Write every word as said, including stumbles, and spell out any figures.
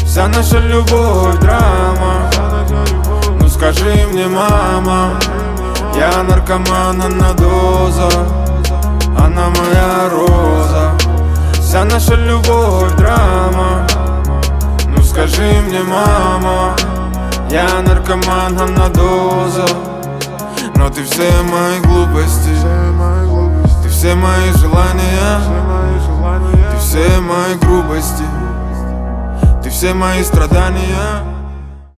Вся наша любовь драма. Ну скажи мне, мама, я наркоман, она доза, она моя роза. Вся наша любовь драма. Ну скажи мне, мама, я наркоман, она доза. Но ты все мои глупости, ты все мои желания, ты все мои грубости, ты все мои страдания.